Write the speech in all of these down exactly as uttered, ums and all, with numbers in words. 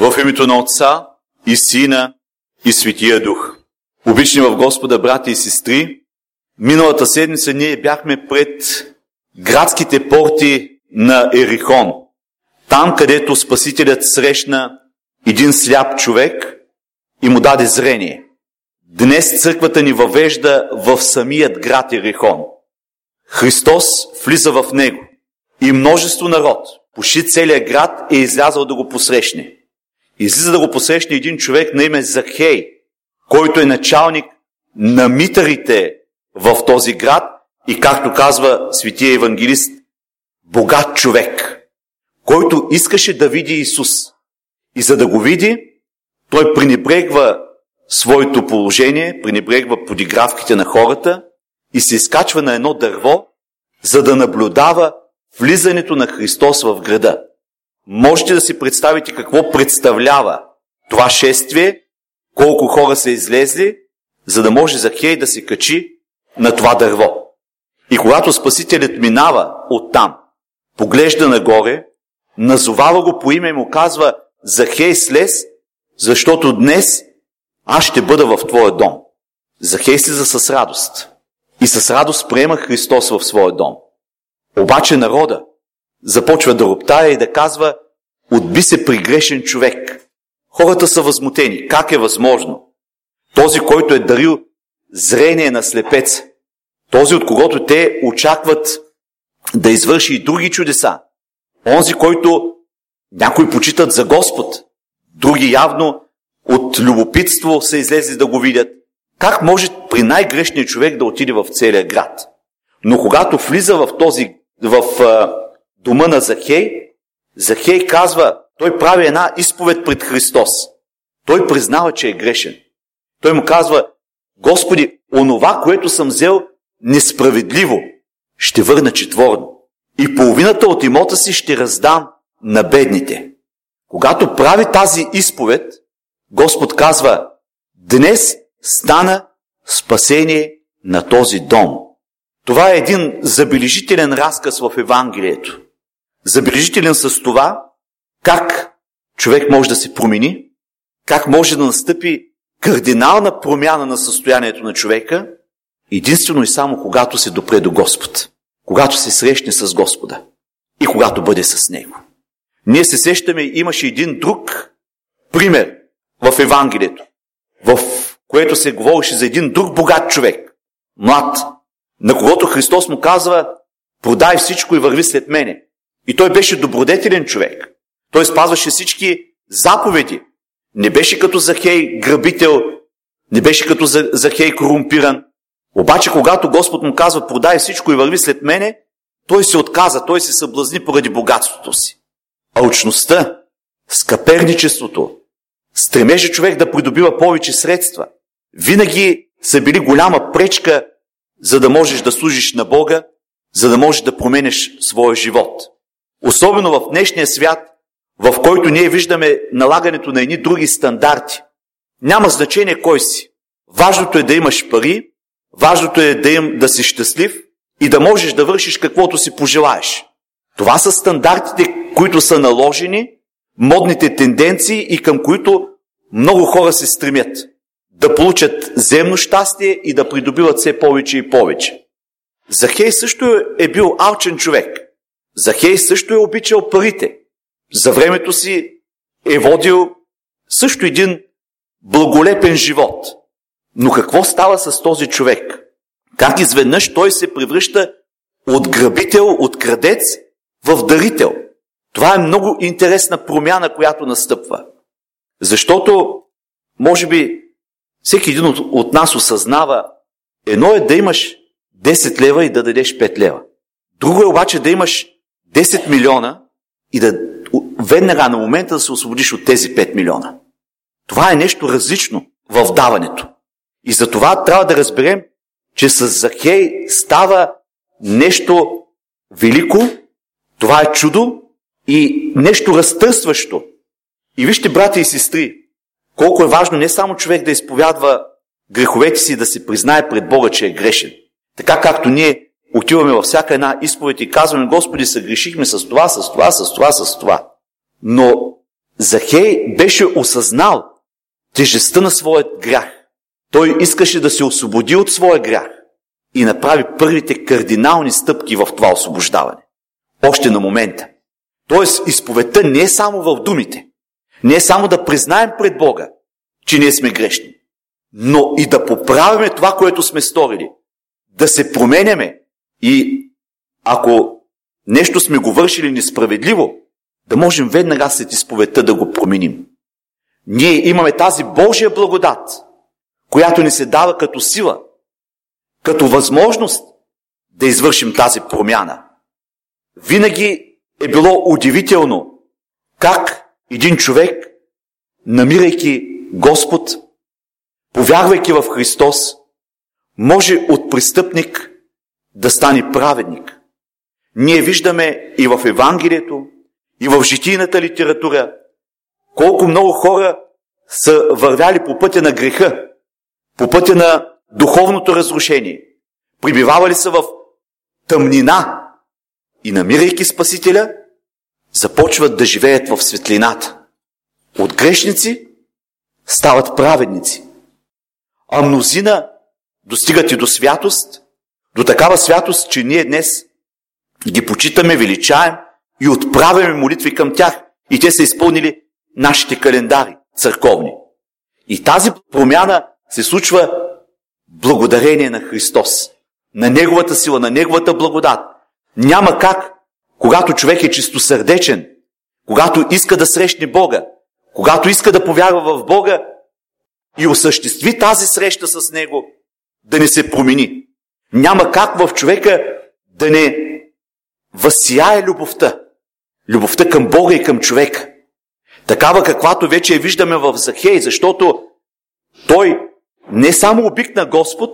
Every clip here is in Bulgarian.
В името на Отца и Сина и Светия Дух. Обични в Господа, брати и сестри, миналата седмица ние бяхме пред градските порти на Ерихон. Там, където Спасителят срещна един сляп човек и му даде зрение. Днес църквата ни въвежда в самият град Ерихон. Христос влиза в него и множество народ, почти целият град е излязъл да го посрещне. Излиза да го посрещне един човек на име Захей, който е началник на митарите в този град и, както казва светия евангелист, богат човек, който искаше да види Исус. И за да го види, той пренебрегва своето положение, пренебрегва подигравките на хората и се изкачва на едно дърво, за да наблюдава влизането на Христос в града. Можете да си представите какво представлява това шествие, колко хора са излезли, за да може Захей да се качи на това дърво. И когато Спасителят минава оттам, поглежда нагоре, назовава го по име и му казва: Захей, слез, защото днес аз ще бъда в твоя дом. Захей слиза с радост и с радост приема Христос в своя дом. Обаче народа започва да роптае и да казва: отби се пригрешен човек. Хората са възмутени. Как е възможно? Този, който е дарил зрение на слепец, този, от когото те очакват да извърши и други чудеса, онзи, който някои почитат за Господ, други явно от любопитство са излезли да го видят. Как може при най-грешния човек да отиде в целия град? Но когато влиза в този, в а, дома на Захей, Захей казва, той прави една изповед пред Христос. Той признава, че е грешен. Той му казва: Господи, онова, което съм взел несправедливо, ще върна четворно. И половината от имота си ще раздам на бедните. Когато прави тази изповед, Господ казва: днес стана спасение на този дом. Това е един забележителен разказ в Евангелието. Забележителен с това, как човек може да се промени, как може да настъпи кардинална промяна на състоянието на човека, единствено и само когато се допре до Господ, когато се срещне с Господа и когато бъде с Него. Ние се сещаме, имаше един друг пример в Евангелието, в което се говореше за един друг богат човек, млад, на когото Христос му казва: продай всичко и върви след мене. И той беше добродетелен човек. Той спазваше всички заповеди. Не беше като Захей грабител, не беше като Захей корумпиран. Обаче, когато Господ му казва: продай всичко и върви след мене, той се отказа, той се съблазни поради богатството си. Алчността, скъперничеството, стремеше човек да придобива повече средства, винаги са били голяма пречка, за да можеш да служиш на Бога, за да можеш да променеш своя живот. Особено в днешния свят, в който ние виждаме налагането на едни други стандарти. Няма значение кой си. Важното е да имаш пари, важното е да, им, да си щастлив и да можеш да вършиш каквото си пожелаеш. Това са стандартите, които са наложени, модните тенденции и към които много хора се стремят да получат земно щастие и да придобиват все повече и повече. Захей също е бил алчен човек. Захей също е обичал парите. За времето си е водил също един благолепен живот. Но какво става с този човек? Как изведнъж той се превръща от грабител, от крадец в дарител? Това е много интересна промяна, която настъпва. Защото, може би, всеки един от, от нас осъзнава, едно е да имаш десет лева и да дадеш пет лева. Друго е обаче да имаш десет милиона и да веднага на момента да се освободиш от тези пет милиона. Това е нещо различно в даването. И за това трябва да разберем, че с Захей става нещо велико, това е чудо и нещо разтърсващо. И вижте, брати и сестри, колко е важно не само човек да изповядва греховете си и да се признае пред Бога, че е грешен. Така както ние отиваме във всяка една изповед и казваме: Господи, съгрешихме с това, с това, с това, с това. Но Захей беше осъзнал тежестта на своят грях. Той искаше да се освободи от своя грях и направи първите кардинални стъпки в това освобождаване. Още на момента. Тоест, изповедта не е само в думите. Не е само да признаем пред Бога, че ние сме грешни, но и да поправяме това, което сме сторили. Да се променяме и ако нещо сме го вършили несправедливо, да можем веднага след изповедта да го променим. Ние имаме тази Божия благодат, която ни се дава като сила, като възможност да извършим тази промяна. Винаги е било удивително как един човек, намирайки Господ, повярвайки в Христос, може от престъпник да стане праведник. Ние виждаме и в Евангелието, и в житийната литература, колко много хора са вървяли по пътя на греха, по пътя на духовното разрушение. Прибивавали са в тъмнина и намирайки Спасителя, започват да живеят в светлината. От грешници стават праведници. А мнозина достигат и до святост, до такава святост, че ние днес ги почитаме, величаем и отправяме молитви към тях. И те са изпълнили нашите календари църковни. И тази промяна се случва благодарение на Христос, на Неговата сила, на Неговата благодат. Няма как, когато човек е чистосърдечен, когато иска да срещне Бога, когато иска да повярва в Бога и осъществи тази среща с Него, да не се промени. Няма как в човека да не възсияе любовта. Любовта към Бога и към човека. Такава, каквато вече я виждаме в Захей, защото той не само обикна Господ,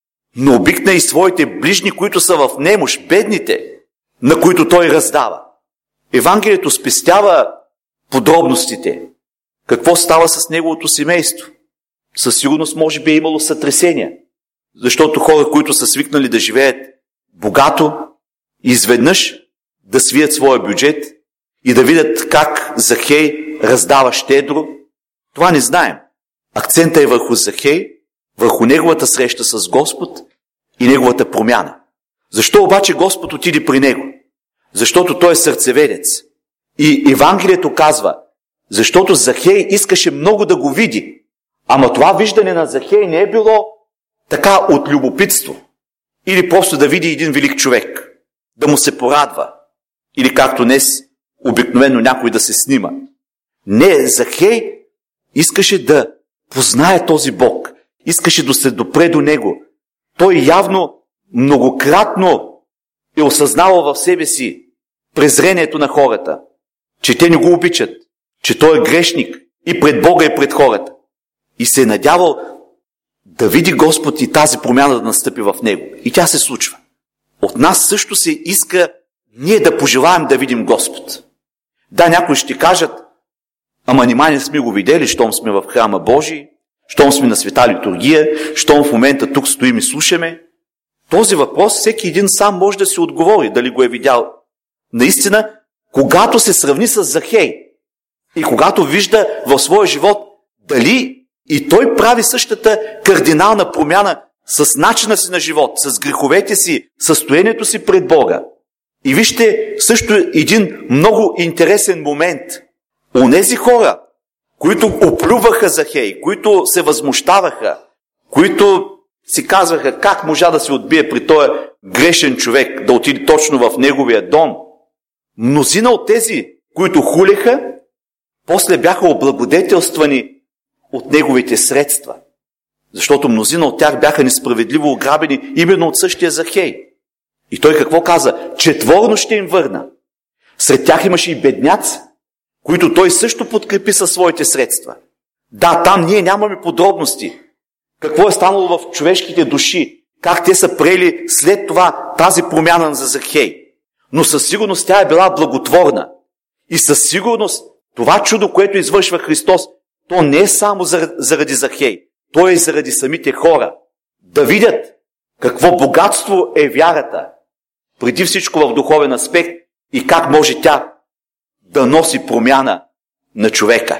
но обикна и своите ближни, които са в немощ, бедните, на които той раздава. Евангелието спестява подробностите. Какво става с неговото семейство? Със сигурност може би е имало сътресения, защото хора, които са свикнали да живеят богато, изведнъж да свият своя бюджет и да видят как Захей раздава щедро, това не знаем. Акцентът е върху Захей, върху неговата среща с Господ и неговата промяна. Защо обаче Господ отиде при него? Защото той е сърцеведец. И Евангелието казва, защото Захей искаше много да го види. Ама това виждане на Захей не е било така от любопитство. Или просто да види един велик човек, да му се порадва. Или както днес обикновено някой да се снима. Не, Захей искаше да познае този Бог. Искаше да се допре до него. Той явно многократно е осъзнавал в себе си презрението на хората, че те не го обичат, че той е грешник и пред Бога и пред хората. И се е надявал да види Господ и тази промяна да настъпи в него. И тя се случва. От нас също се иска ние да пожелаем да видим Господ. Да, някои ще кажат, ама нима не сме го видели, щом сме в храма Божий, щом сме на света литургия, щом в момента тук стоим и слушаме. Този въпрос всеки един сам може да си отговори, дали го е видял. Наистина, когато се сравни с Захей и когато вижда в своя живот дали и той прави същата кардинална промяна с начина си на живот, с греховете си, състоянието си пред Бога. И вижте също един много интересен момент. Онези хора, които оплюваха Захей, които се възмущаваха, които си казваха как можа да се отбие при този грешен човек, да отиде точно в неговия дом. Мнозина от тези, които хулеха, после бяха облагодетелствани от неговите средства. Защото мнозина от тях бяха несправедливо ограбени именно от същия Захей. И той какво каза? Четворно ще им върна. Сред тях имаше и бедняци, които той също подкрепи със своите средства. Да, там ние нямаме подробности. Какво е станало в човешките души? Как те са приели след това тази промяна за Захей? Но със сигурност тя е била благотворна. И със сигурност това чудо, което извършва Христос, то не е само заради Захей. То е и заради самите хора. Да видят какво богатство е вярата. Преди всичко в духовен аспект и как може тя да носи промяна на човека.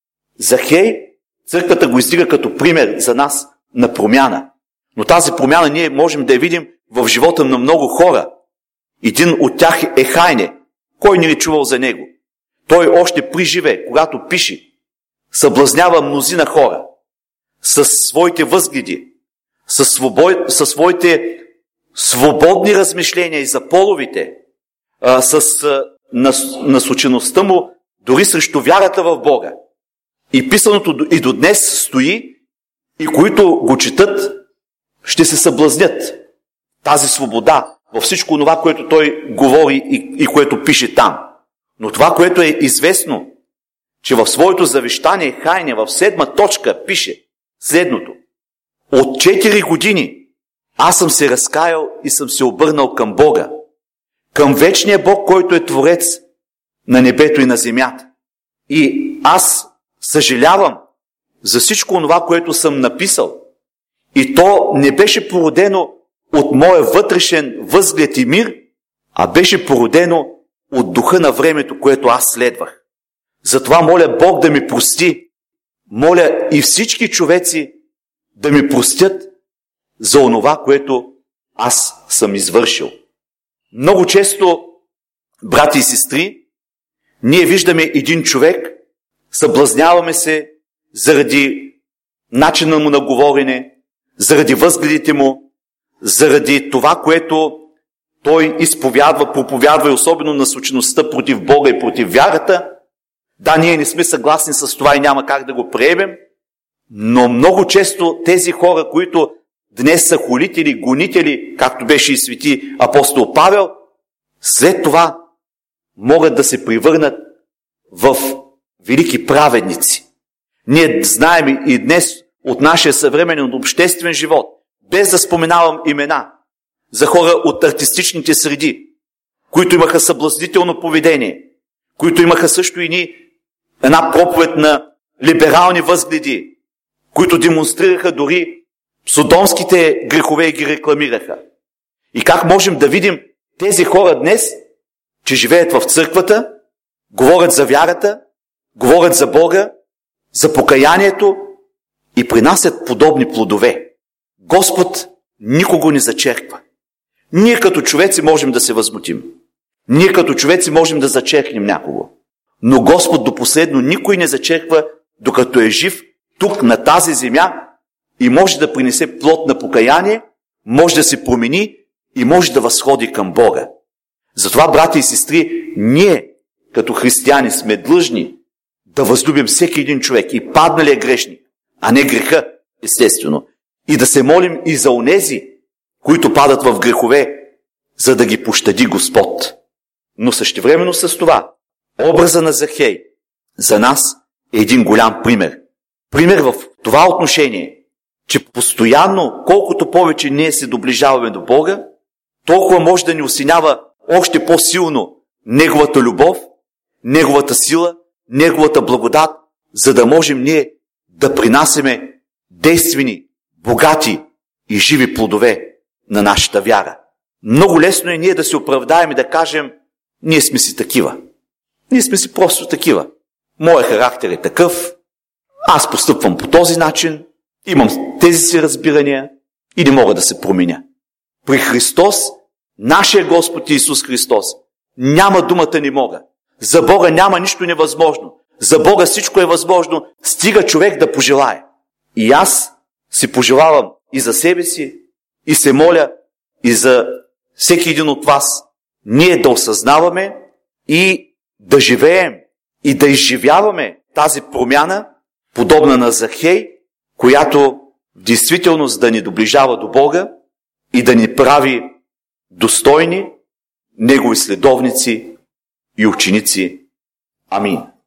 Захей, църквата го издига като пример за нас на промяна. Но тази промяна ние можем да я видим в живота на много хора. Един от тях е Хайне. Кой не ли чувал за него? Той още при живе, когато пише, съблазнява мнозина хора със своите възгледи, със, свобод... със своите свободни размишления и за половите, а, с а, нас... насочеността му дори срещу вярата в Бога. И писаното и до днес стои, и които го четат, ще се съблазнят. Тази свобода във всичко това, което той говори и, и което пише там. Но това, което е известно, че в своето завещание Хайне в седма точка пише следното. От четири години аз съм се разкаял и съм се обърнал към Бога, към вечния Бог, който е Творец на небето и на земята. И аз съжалявам за всичко това, което съм написал. И то не беше породено от моя вътрешен възглед и мир, а беше породено от духа на времето, което аз следвах. Затова моля Бог да ми прости. Моля и всички човеци да ми простят за онова, което аз съм извършил. Много често, брати и сестри, ние виждаме един човек, съблазняваме се заради начина му на говорене, заради възгледите му, заради това, което той изповядва, проповядва и особено насочеността против Бога и против вярата. Да, ние не сме съгласни с това и няма как да го приемем, но много често тези хора, които днес са хулители, гонители, както беше и свети апостол Павел, след това могат да се превърнат в велики праведници. Ние знаем и днес от нашия съвременен обществен живот, без да споменавам имена, за хора от артистичните среди, които имаха съблазнително поведение, които имаха също и ни една проповед на либерални възгледи, които демонстрираха дори содомските грехове и ги рекламираха. И как можем да видим тези хора днес, че живеят в църквата, говорят за вярата, говорят за Бога, за покаянието и принасят подобни плодове. Господ никого не зачерква. Ние като човеци можем да се възмутим. Ние като човеци можем да зачеркнем някого. Но Господ до последно никой не зачерква, докато е жив тук на тази земя и може да принесе плод на покаяние, може да се промени и може да възходи към Бога. Затова, брати и сестри, ние като християни сме длъжни да възлюбим всеки един човек и падналия грешник, а не греха, естествено. И да се молим и за онези, които падат в грехове, за да ги пощади Господ. Но същевременно с това, образа на Захей за нас е един голям пример. Пример в това отношение, че постоянно, колкото повече ние се доближаваме до Бога, толкова може да ни осенява още по-силно Неговата любов, Неговата сила, Неговата благодат, за да можем ние да принасяме действени, богати и живи плодове на нашата вяра. Много лесно е ние да се оправдаем и да кажем, ние сме си такива. Ние сме си просто такива. Моя характер е такъв, аз постъпвам по този начин, имам тези си разбирания и не мога да се променя. При Христос, нашия Господ Исус Христос, няма думата не мога. За Бога няма нищо невъзможно. За Бога всичко е възможно, стига човек да пожелае. И аз си пожелавам и за себе си, и се моля и за всеки един от вас, ние да осъзнаваме и да живеем и да изживяваме тази промяна, подобна на Захей, която в действителност да ни доближава до Бога и да ни прави достойни Негови следовници и ученици. Амин.